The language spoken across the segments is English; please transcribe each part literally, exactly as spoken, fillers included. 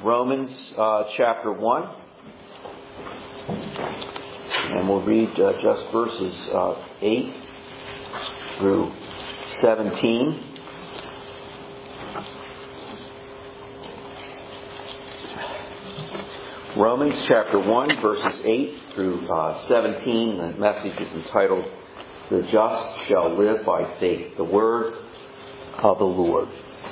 Romans uh, chapter one. And we'll read uh, just verses uh, eight through seventeen. Romans chapter one, verses eight through uh, seventeen. The message is entitled, "The just shall live by faith." The word of the Lord.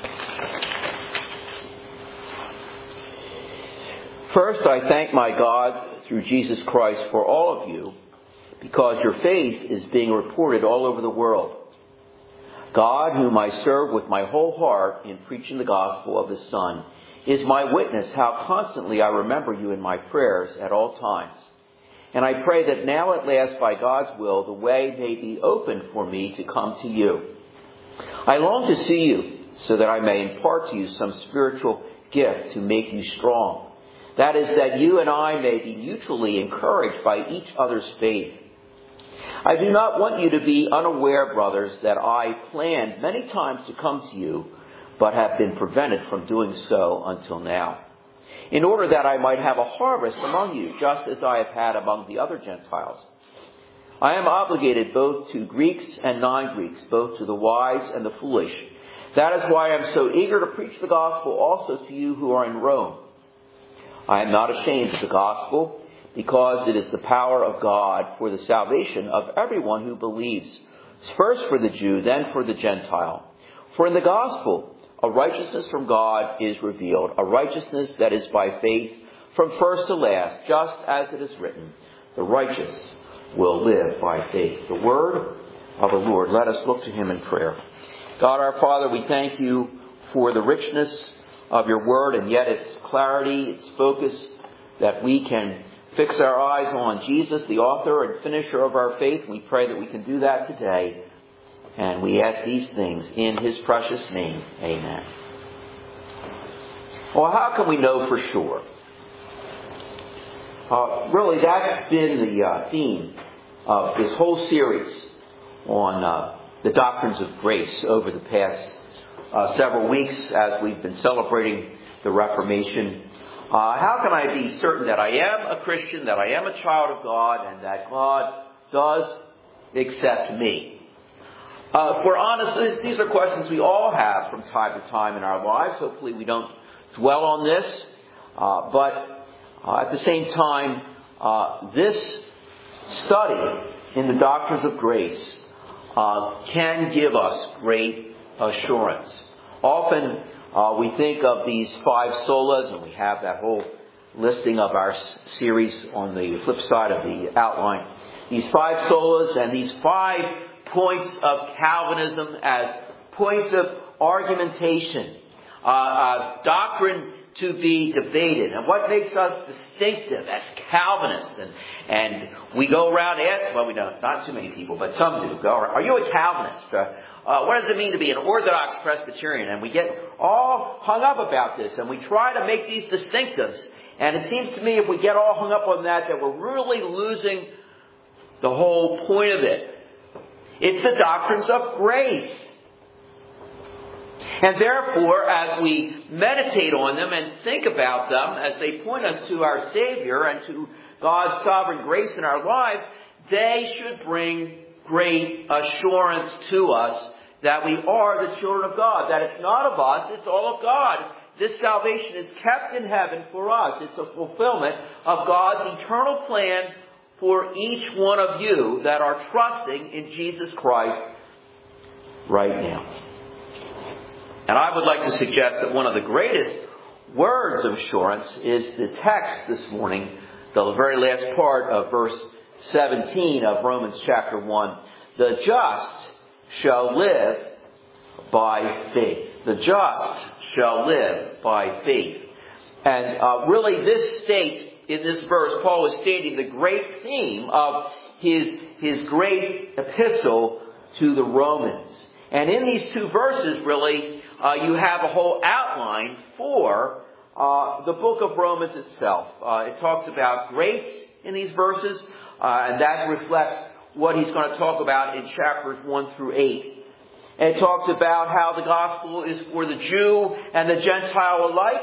First, I thank my God through Jesus Christ for all of you, because your faith is being reported all over the world. God, whom I serve with my whole heart in preaching the gospel of His Son, is my witness how constantly I remember you in my prayers at all times. And I pray that now at last, by God's will, the way may be opened for me to come to you. I long to see you so that I may impart to you some spiritual gift to make you strong. That is, that you and I may be mutually encouraged by each other's faith. I do not want you to be unaware, brothers, that I planned many times to come to you, but have been prevented from doing so until now, in order that I might have a harvest among you, just as I have had among the other Gentiles. I am obligated both to Greeks and non-Greeks, both to the wise and the foolish. That is why I am so eager to preach the gospel also to you who are in Rome. I am not ashamed of the gospel, because it is the power of God for the salvation of everyone who believes, first for the Jew, then for the Gentile. For in the gospel, a righteousness from God is revealed, a righteousness that is by faith from first to last, just as it is written, the righteous will live by faith. The word of the Lord. Let us look to Him in prayer. God our Father, we thank you for the richness of your word, and yet its clarity, its focus, that we can fix our eyes on Jesus, the author and finisher of our faith. We pray that we can do that today. And we ask these things in His precious name. Amen. Well, how can we know for sure? Uh, really, that's been the uh, theme of this whole series on uh, the doctrines of grace over the past uh, several weeks as we've been celebrating the Reformation. Uh, how can I be certain that I am a Christian, that I am a child of God, and that God does accept me? Uh, if we're honest, these are questions we all have from time to time in our lives. Hopefully we don't dwell on this. Uh, but uh, at the same time, uh, this study in the doctrines of grace uh, can give us great assurance. Often uh, we think of these five solas, and we have that whole listing of our series on the flip side of the outline. These five solas and these five points of Calvinism as points of argumentation, uh, uh, doctrine to be debated, and what makes us distinctive as Calvinists. And, and we go around and well, we don't, not too many people, but some do. Go, are you a Calvinist? Uh, uh, what does it mean to be an Orthodox Presbyterian? And we get all hung up about this, and we try to make these distinctives. And it seems to me, if we get all hung up on that, that we're really losing the whole point of it. It's the doctrines of grace. And therefore, as we meditate on them and think about them, as they point us to our Savior and to God's sovereign grace in our lives, they should bring great assurance to us that we are the children of God. That it's not of us, it's all of God. This salvation is kept in heaven for us. It's a fulfillment of God's eternal plan for each one of you that are trusting in Jesus Christ right now. And I would like to suggest that one of the greatest words of assurance is the text this morning, the very last part of verse seventeen of Romans chapter one. The just shall live by faith. The just shall live by faith. And uh, really this states, in this verse, Paul is stating the great theme of his, his great epistle to the Romans. And in these two verses, really, uh, you have a whole outline for uh, the book of Romans itself. Uh, it talks about grace in these verses, uh, and that reflects what he's going to talk about in chapters one through eight. And it talks about how the gospel is for the Jew and the Gentile alike,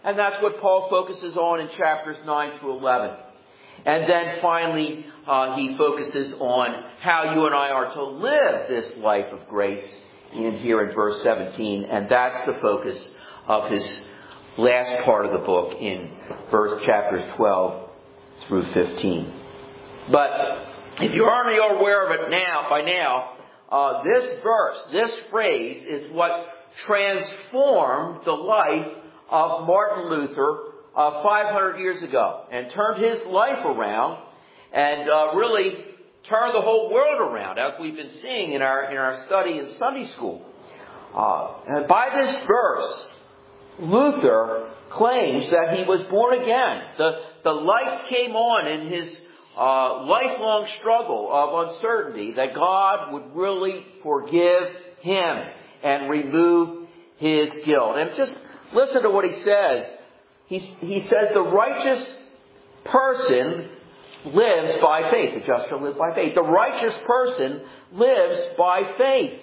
And that's what Paul focuses on in chapters nine through eleven. And then finally, uh, he focuses on how you and I are to live this life of grace in here in verse seventeen. And that's the focus of his last part of the book in verse chapters twelve through fifteen. But if you aren't aware of it now, by now, uh, this verse, this phrase is what transformed the life of Martin Luther uh, five hundred years ago and turned his life around and uh, really turned the whole world around, as we've been seeing in our in our study in Sunday school. Uh, and by this verse, Luther claims that he was born again. The, the lights came on in his uh, lifelong struggle of uncertainty that God would really forgive him and remove his guilt. And just listen to what he says. He, he says the righteous person lives by faith. The just shall live by faith. The righteous person lives by faith.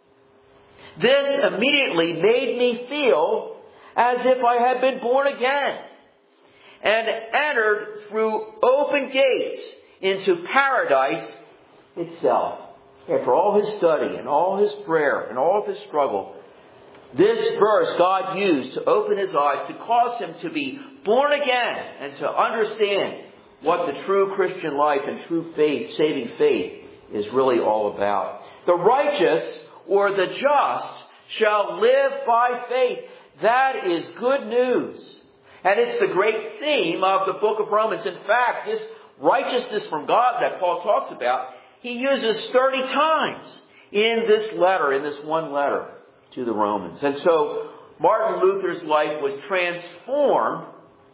This immediately made me feel as if I had been born again and entered through open gates into paradise itself. After all his study and all his prayer and all of his struggle, this verse God used to open his eyes, to cause him to be born again and to understand what the true Christian life and true faith, saving faith, is really all about. The righteous or the just shall live by faith. That is good news. And it's the great theme of the book of Romans. In fact, this righteousness from God that Paul talks about, he uses thirty times in this letter, in this one letter to the Romans. And so Martin Luther's life was transformed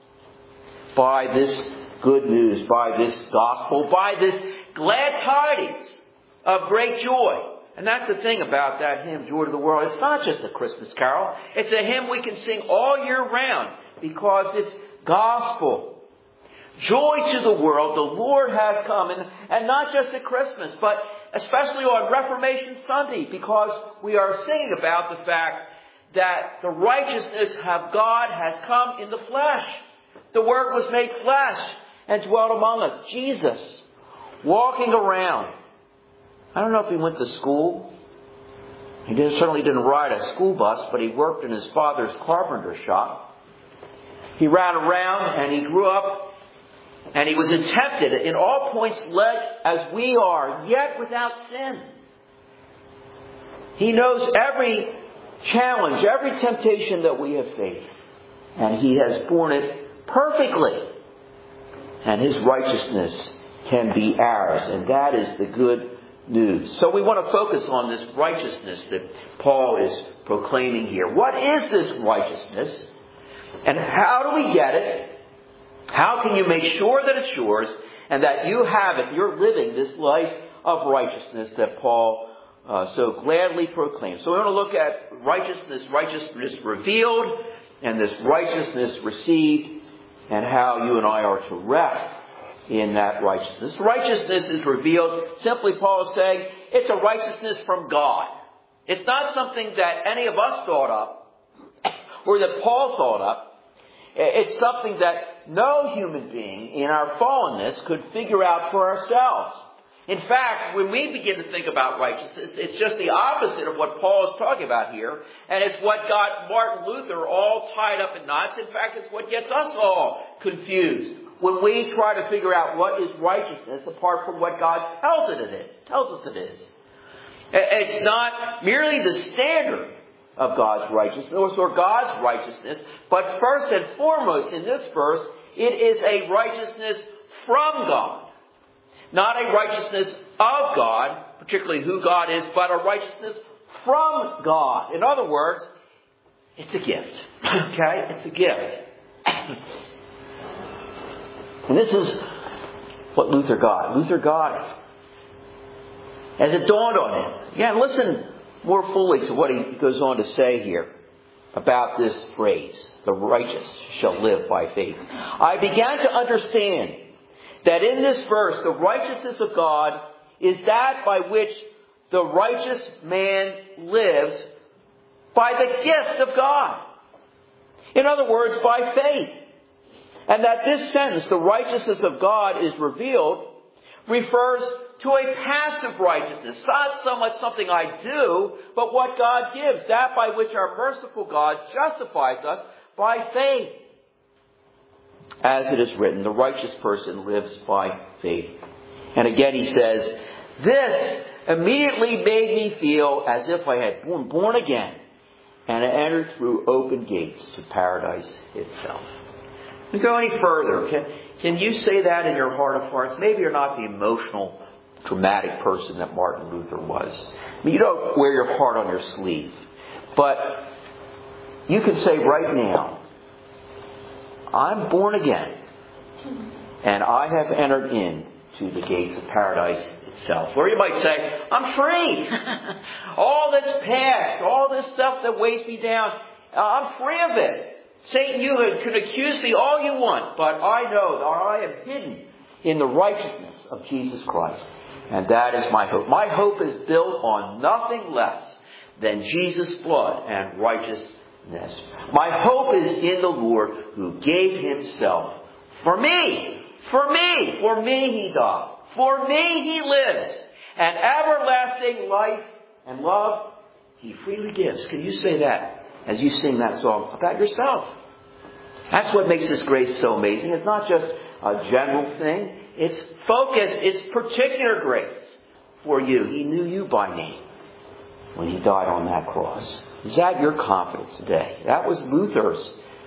by this good news, by this gospel, by this glad tidings of great joy. And that's the thing about that hymn, Joy to the World. It's not just a Christmas carol. It's a hymn we can sing all year round because it's gospel. Joy to the world, the Lord has come. And, and not just at Christmas, but especially on Reformation Sunday, because we are singing about the fact that the righteousness of God has come in the flesh. The Word was made flesh and dwelt among us. Jesus, walking around. I don't know if he went to school. He didn't, certainly didn't ride a school bus, but he worked in his father's carpenter shop. He ran around and he grew up and he was tempted in all points led as we are, yet without sin. He knows every challenge, every temptation that we have faced. And he has borne it perfectly. And his righteousness can be ours. And that is the good news. So we want to focus on this righteousness that Paul is proclaiming here. What is this righteousness? And how do we get it? How can you make sure that it's yours and that you have it? You're living this life of righteousness that Paul uh, so gladly proclaims. So we want to look at righteousness, righteousness revealed, and this righteousness received, and how you and I are to rest in that righteousness. Righteousness is revealed. Simply, Paul is saying, it's a righteousness from God. It's not something that any of us thought up, or that Paul thought up. It's something that no human being in our fallenness could figure out for ourselves. In fact, when we begin to think about righteousness, it's just the opposite of what Paul is talking about here. And it's what got Martin Luther all tied up in knots. In fact, it's what gets us all confused when we try to figure out what is righteousness apart from what God tells it it is, tells us it is. It's not merely the standard of God's righteousness or God's righteousness, but first and foremost in this verse, it is a righteousness from God. Not a righteousness of God, particularly who God is, but a righteousness from God. In other words, it's a gift. Okay? It's a gift. And this is what Luther got. Luther got it. As it dawned on him. Again, listen more fully to what he goes on to say here about this phrase, the righteous shall live by faith. I began to understand that in this verse, the righteousness of God is that by which the righteous man lives by the gift of God. In other words, by faith. And that this sentence, the righteousness of God is revealed, refers to a passive righteousness. Not so much something I do, but what God gives. That by which our merciful God justifies us by faith. As it is written, the righteous person lives by faith. And again he says, this immediately made me feel as if I had been born again and entered through open gates to paradise itself. We go any further. Can, can you say that in your heart of hearts? Maybe you're not the emotional, dramatic person that Martin Luther was. I mean, you don't wear your heart on your sleeve. But you can say right now, I'm born again. And I have entered into the gates of paradise itself. Or you might say, I'm free. All that's past, all this stuff that weighs me down, I'm free of it. Satan, you can accuse me all you want, but I know that I am hidden in the righteousness of Jesus Christ. And that is my hope. My hope is built on nothing less than Jesus' blood and righteousness. My hope is in the Lord who gave himself for me. For me. For me he died. For me he lives. And everlasting life and love he freely gives. Can you say that as you sing that song about yourself? That's what makes this grace so amazing. It's not just a general thing. It's focused. It's particular grace for you. He knew you by name when he died on that cross. Is that your confidence today? That was Luther's.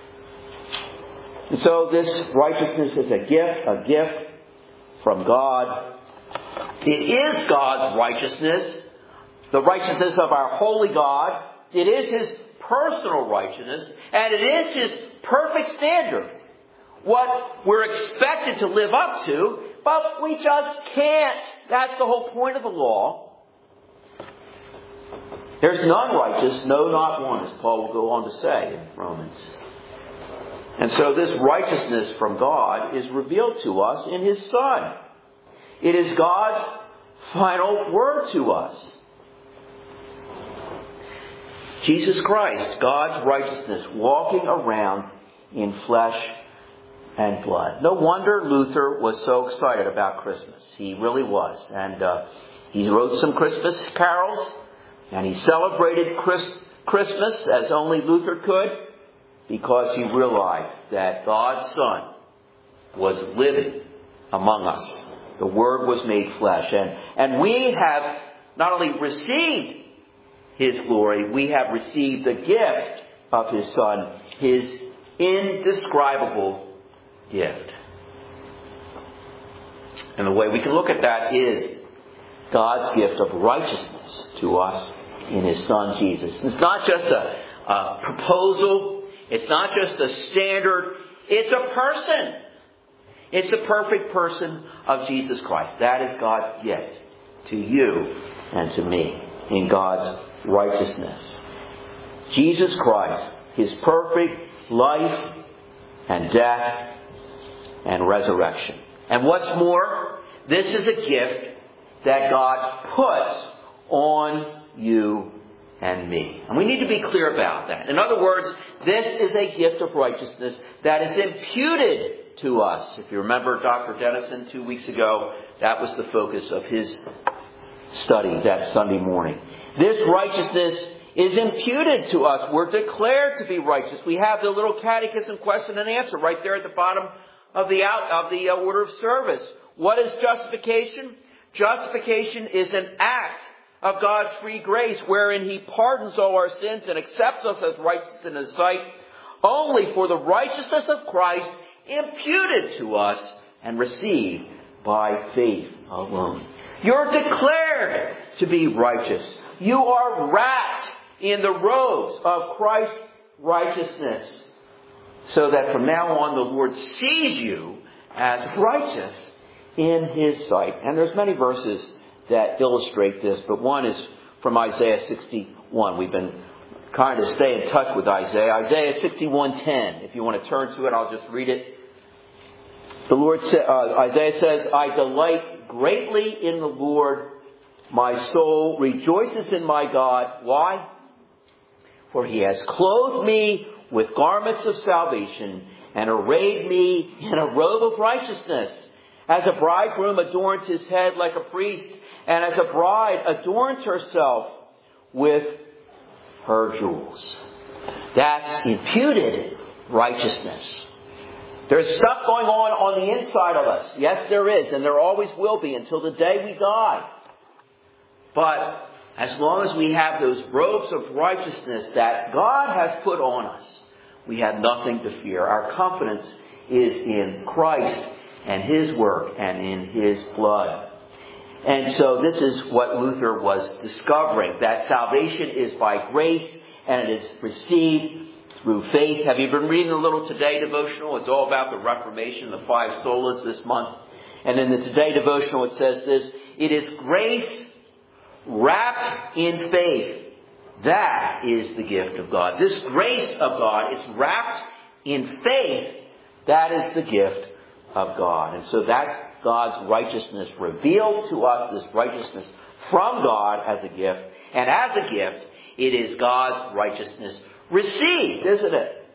And so this righteousness is a gift, a gift from God. It is God's righteousness, the righteousness of our holy God. It is his personal righteousness, and it is his perfect standard. What we're expected to live up to, but we just can't. That's the whole point of the law. There's none righteous, no, not one, as Paul will go on to say in Romans. And so this righteousness from God is revealed to us in his Son. It is God's final word to us. Jesus Christ, God's righteousness, walking around in flesh and blood. No wonder Luther was so excited about Christmas. He really was. And uh, he wrote some Christmas carols, and he celebrated Christ- Christmas as only Luther could, because he realized that God's Son was living among us. The Word was made flesh. And, and we have not only received his glory, we have received the gift of his Son, his indescribable gift. And the way we can look at that is God's gift of righteousness to us in his Son Jesus. It's not just a, a proposal. It's not just a standard. It's a person. It's the perfect person of Jesus Christ. That is God's gift to you and to me in God's righteousness. Jesus Christ, his perfect life and death and resurrection. And what's more, this is a gift that God puts on you and me. And we need to be clear about that. In other words, this is a gift of righteousness that is imputed to us. If you remember Doctor Dennison two weeks ago, that was the focus of his study that Sunday morning. This righteousness is imputed to us. We're declared to be righteous. We have the little catechism question and answer right there at the bottom of the out, of the order of service. What is justification? Justification is an act of God's free grace wherein he pardons all our sins and accepts us as righteous in his sight only for the righteousness of Christ imputed to us and received by faith alone. You're declared to be righteous. You are wrapped in the robes of Christ's righteousness, so that from now on the Lord sees you as righteous in his sight. And there's many verses that illustrate this, but one is from Isaiah sixty-one. We've been kind of stay in touch with Isaiah. Isaiah sixty-one ten. If you want to turn to it, I'll just read it. The Lord sa- uh, Isaiah says, I delight greatly in the Lord. My soul rejoices in my God. Why? For he has clothed me with garments of salvation and arrayed me in a robe of righteousness, as a bridegroom adorns his head like a priest, and as a bride adorns herself with her jewels. That's imputed righteousness. There's stuff going on on the inside of us. Yes, there is, and there always will be until the day we die. But as long as we have those robes of righteousness that God has put on us, we have nothing to fear. Our confidence is in Christ and His work and in His blood. And so this is what Luther was discovering, that salvation is by grace and it is received through faith. Have you been reading a little Today devotional? It's all about the Reformation, the five solas this month. And in the Today devotional it says this: it is grace wrapped in faith. That is the gift of God. This grace of God is wrapped in faith. That is the gift of God. And so that's God's righteousness revealed to us, this righteousness from God as a gift. And as a gift, it is God's righteousness received, isn't it?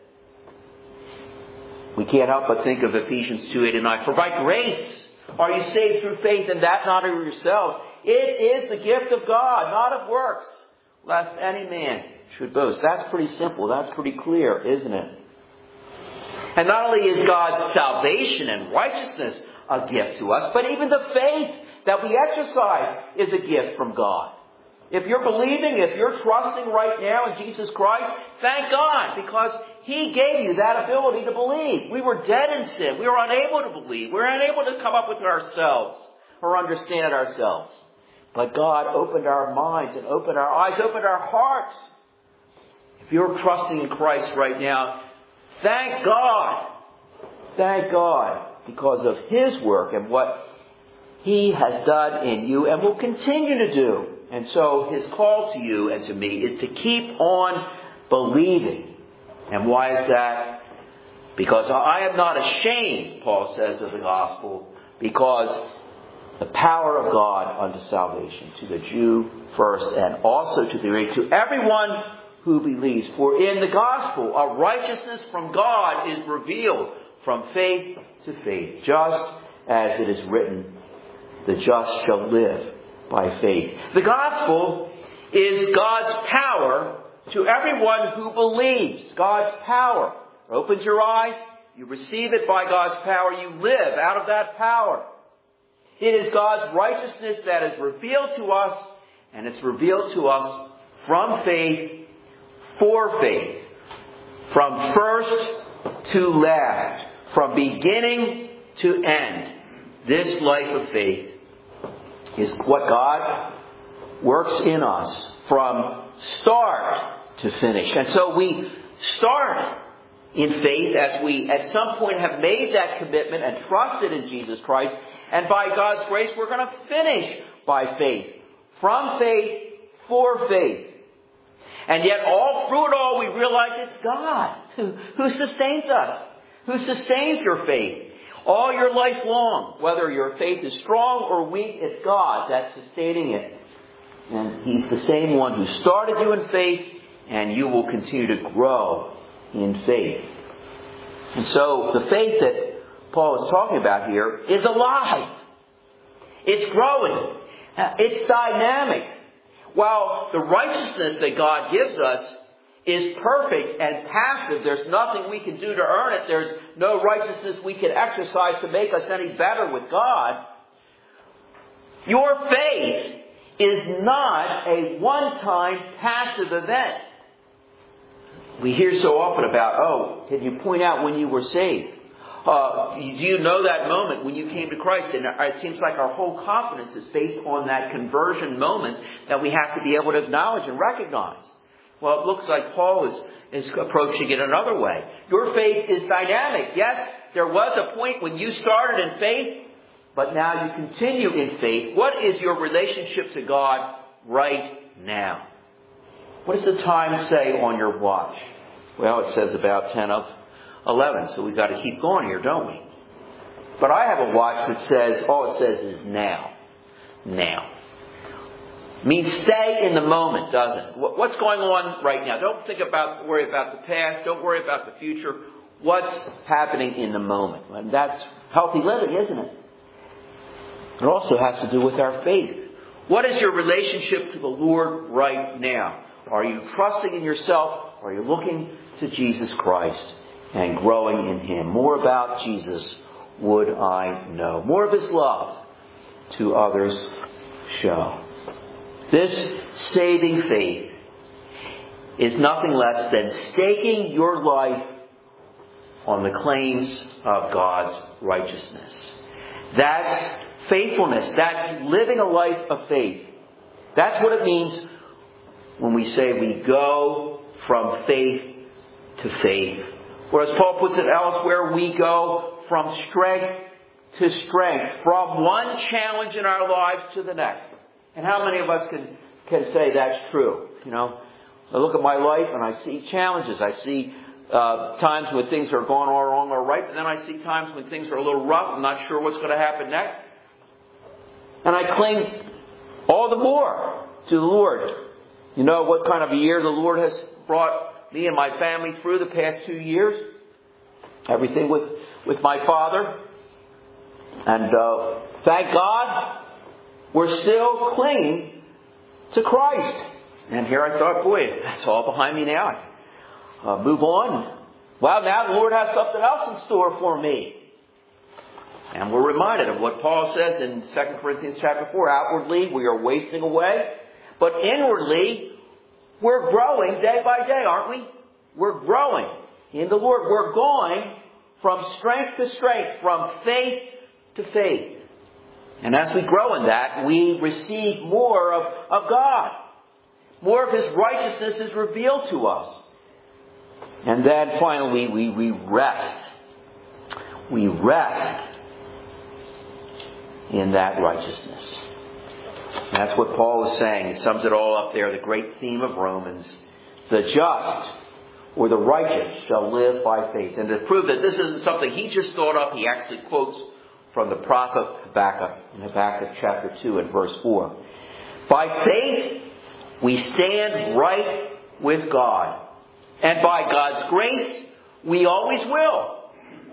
We can't help but think of Ephesians two, eight and nine. For by grace are you saved through faith, and that not of yourselves. It is the gift of God, not of works, lest any man should boast. That's pretty simple. That's pretty clear, isn't it? And not only is God's salvation and righteousness a gift to us, but even the faith that we exercise is a gift from God. If you're believing, if you're trusting right now in Jesus Christ, thank God, because He gave you that ability to believe. We were dead in sin. We were unable to believe. We were unable to come up with it ourselves or understand it ourselves. But God opened our minds and opened our eyes, opened our hearts. If you're trusting in Christ right now, thank God. Thank God because of His work and what He has done in you and will continue to do. And so His call to you and to me is to keep on believing. And why is that? Because I am not ashamed, Paul says, of the gospel, because the power of God unto salvation, to the Jew first and also to the Greek, to everyone who believes. For in the gospel, a righteousness from God is revealed from faith to faith, just as it is written, the just shall live by faith. The gospel is God's power to everyone who believes. God's power. It opens your eyes, you receive it by God's power, you live out of that power. It is God's righteousness that is revealed to us, and it's revealed to us from faith, for faith. From first to last. From beginning to end. This life of faith is what God works in us from start to finish. And so we start in faith as we at some point have made that commitment and trusted in Jesus Christ. And by God's grace, we're going to finish by faith. From faith, for faith. And yet all through it all, we realize it's God who, who sustains us. Who sustains your faith. All your life long. Whether your faith is strong or weak, it's God that's sustaining it. And He's the same one who started you in faith, and you will continue to grow in faith. And so the faith that Paul is talking about here is alive. It's growing. It's dynamic. While the righteousness that God gives us is perfect and passive, there's nothing we can do to earn it. There's no righteousness we can exercise to make us any better with God. Your faith is not a one-time passive event. We hear so often about, oh, can you point out when you were saved? Uh, do you know that moment when you came to Christ? And it seems like our whole confidence is based on that conversion moment that we have to be able to acknowledge and recognize. Well, it looks like Paul is, is approaching it another way. Your faith is dynamic. Yes, there was a point when you started in faith, but now you continue in faith. What is your relationship to God right now? What does the time say on your watch? Well, it says about ten of eleven, so we've got to keep going here, don't we? But I have a watch that says, all it says is now. Now. means stay in the moment, doesn't it? What's going on right now? Don't think about, worry about the past. Don't worry about the future. What's happening in the moment? And that's healthy living, isn't it? It also has to do with our faith. What is your relationship to the Lord right now? Are you trusting in yourself? Or are you looking to Jesus Christ and growing in Him? More about Jesus would I know. More of His love to others show. This saving faith is nothing less than staking your life on the claims of God's righteousness. That's faithfulness. That's living a life of faith. That's what it means when we say we go from faith to faith. Or as Paul puts it elsewhere, we go from strength to strength. From one challenge in our lives to the next. And how many of us can, can say that's true? You know, I look at my life and I see challenges. I see uh, times when things are going all wrong or right. And then I see times when things are a little rough. I'm not sure what's going to happen next. And I cling all the more to the Lord. You know what kind of a year the Lord has brought me and my family through the past two years? Everything with, with my father. And uh, thank God we're still clinging to Christ. And here I thought, boy, that's all behind me now. Uh, move on. Well, now the Lord has something else in store for me. And we're reminded of what Paul says in Second Corinthians chapter four. Outwardly, we are wasting away. But inwardly, we're growing day by day, aren't we? We're growing in the Lord. We're going from strength to strength, from faith to faith. And as we grow in that, we receive more of, of God. More of His righteousness is revealed to us. And then finally, we, we rest. We rest in that righteousness. And that's what Paul is saying. He sums it all up there, the great theme of Romans. The just or the righteous shall live by faith. And to prove that this isn't something he just thought up, he actually quotes from the prophet Habakkuk in Habakkuk chapter two and verse four. By faith we stand right with God. And by God's grace we always will.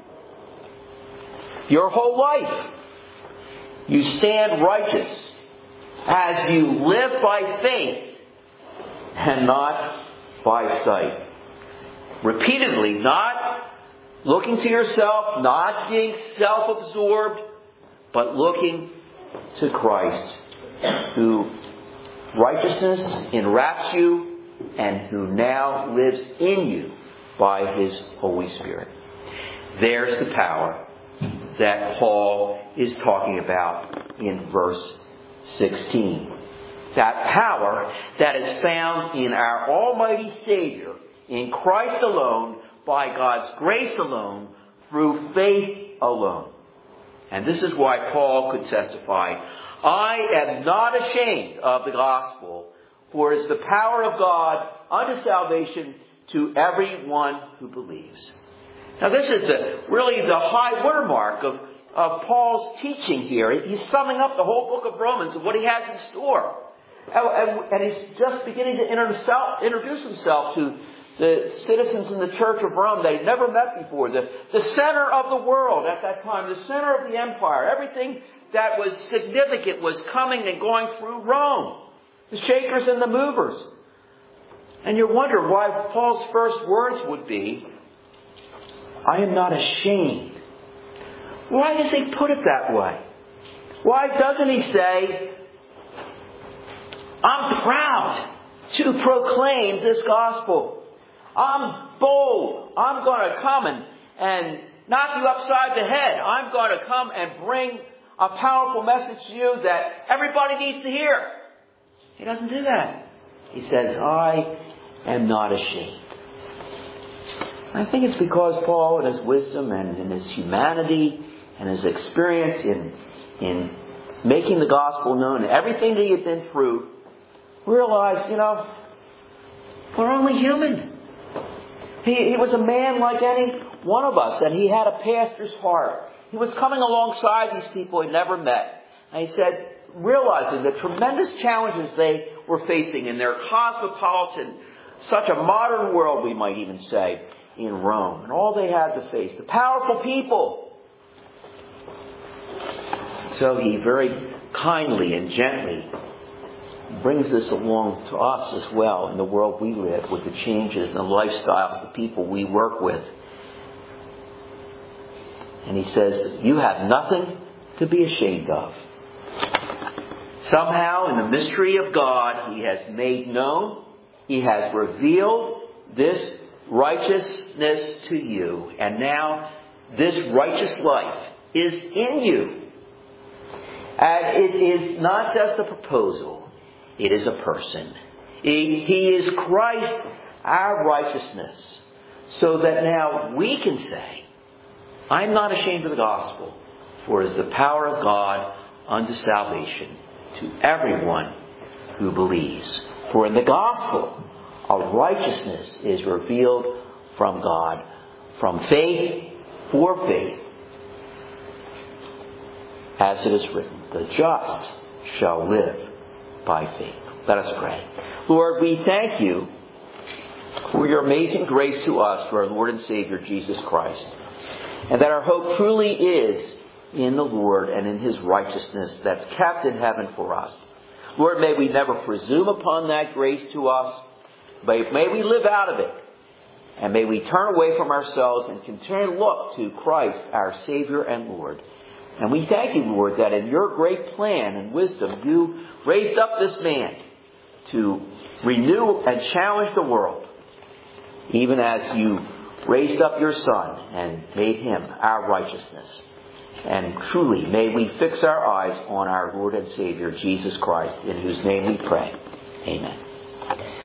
Your whole life you stand righteous as you live by faith and not by sight. Repeatedly, not looking to yourself, not being self-absorbed, but looking to Christ, who righteousness enwraps you and who now lives in you by His Holy Spirit. There's the power that Paul is talking about in verse sixteen. That power that is found in our Almighty Savior, in Christ alone, by God's grace alone, through faith alone. And this is why Paul could testify, I am not ashamed of the gospel, for it is the power of God unto salvation to everyone who believes. Now this is the really the high watermark of, of Paul's teaching here. He's summing up the whole book of Romans and what he has in store. And, and, and he's just beginning to inter himself, introduce himself to the citizens in the Church of Rome that he'd never met before. The, the center of the world at that time. The center of the empire. Everything that was significant was coming and going through Rome. The shakers and the movers. And you wonder why Paul's first words would be, I am not ashamed. Why does he put it that way? Why doesn't he say, I'm proud to proclaim this gospel. I'm bold. I'm going to come and, and knock you upside the head. I'm going to come and bring a powerful message to you that everybody needs to hear. He doesn't do that. He says, I am not ashamed. I think it's because Paul, in his wisdom and in his humanity and his experience in, in making the gospel known, everything that he had been through, realized, you know, we're only human. He, he was a man like any one of us, and he had a pastor's heart. He was coming alongside these people he'd never met. And he said, realizing the tremendous challenges they were facing in their cosmopolitan, such a modern world, we might even say, in Rome. And all they had to face, the powerful people. So he very kindly and gently brings this along to us as well in the world we live, with the changes and the lifestyles, the people we work with. And he says, you have nothing to be ashamed of. Somehow, in the mystery of God, he has made known, he has revealed this righteousness to you. And now, this righteous life is in you. And it is not just a proposal, it is a person. He, he is Christ, our righteousness. So that now we can say, I'm not ashamed of the gospel, for it is the power of God unto salvation to everyone who believes. For in the gospel, our righteousness is revealed from God, from faith for faith. As it is written, the just shall live by faith. Let us pray. Lord, we thank you for your amazing grace to us through our Lord and Savior, Jesus Christ. And that our hope truly is in the Lord and in His righteousness that's kept in heaven for us. Lord, may we never presume upon that grace to us. But may we live out of it. And may we turn away from ourselves and continue to look to Christ, our Savior and Lord. And we thank you, Lord, that in your great plan and wisdom, you raised up this man to renew and challenge the world, even as you raised up your Son and made him our righteousness. And truly, may we fix our eyes on our Lord and Savior, Jesus Christ, in whose name we pray. Amen.